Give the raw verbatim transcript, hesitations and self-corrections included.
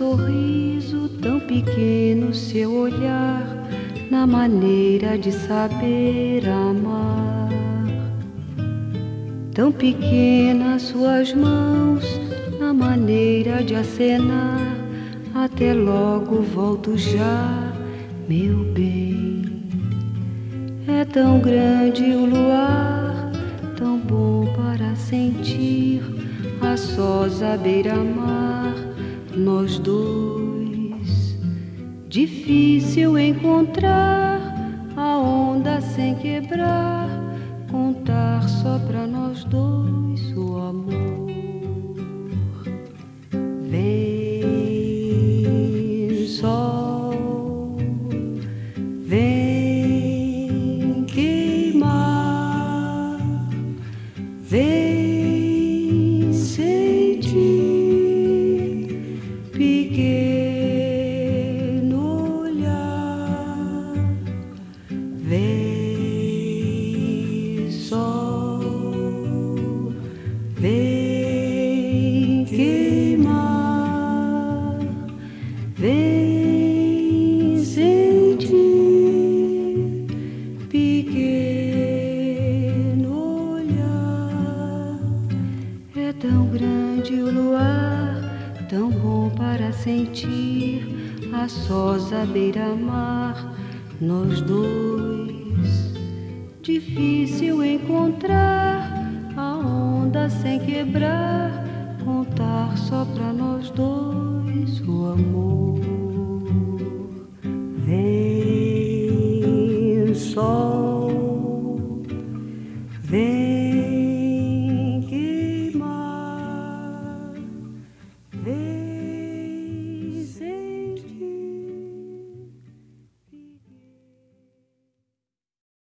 sorriso, tão pequeno seu olhar, na maneira de saber amar. Tão pequenas suas mãos, na maneira de acenar. Até logo, volto já, meu bem. É tão grande o luar, tão bom para sentir, a sós à beira-mar, nós dois. Difícil encontrar a onda sem quebrar, contar só pra nós dois o amor. Vem, sol, vem queimar, vem sentir, pequeno olhar, vem sol, vem queimar, vem sentir, pequeno olhar. É tão grande o luar, tão bom para sentir, a sós à beira-mar, nós dois. Difícil encontrar a onda sem quebrar, contar só pra nós dois o amor.